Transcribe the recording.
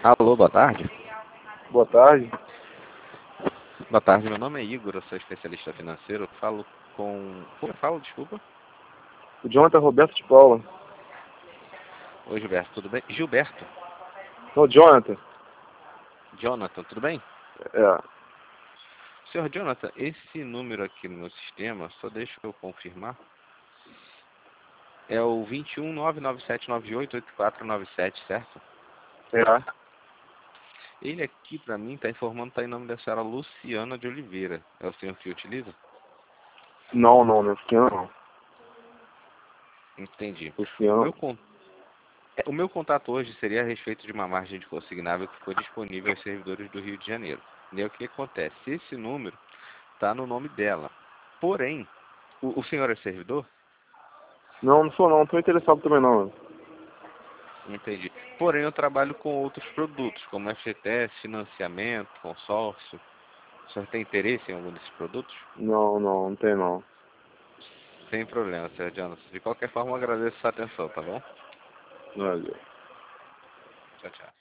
Alô, boa tarde. Boa tarde. Boa tarde, meu nome é Igor, eu sou especialista financeiro. Eu falo com... Como eu falo, desculpa? O Jonathan Roberto de Paula. Oi, Gilberto, tudo bem? Gilberto, Não, Jonathan. Jonathan, tudo bem? É. Senhor Jonathan, esse número aqui no meu sistema, só deixa eu confirmar, é o 21997988497, certo? É. Ele aqui, pra mim, tá informando que tá em nome da senhora Luciana de Oliveira. É o senhor que utiliza? Não, esse ano não. Entendi. Esse O ano. meu, con- o meu contato hoje seria a respeito de uma margem de consignável que ficou disponível aos servidores do Rio de Janeiro. E aí o que acontece? Esse número está no nome dela. Porém, o senhor é servidor? Não sou não, tô interessado também não. Entendi. Porém, eu trabalho com outros produtos, como FGTS, financiamento, consórcio. O senhor tem interesse em algum desses produtos? Não tem não. Sem problema, senhor Jonas. De qualquer forma, eu agradeço a sua atenção, tá bom? Valeu. Tchau, tchau.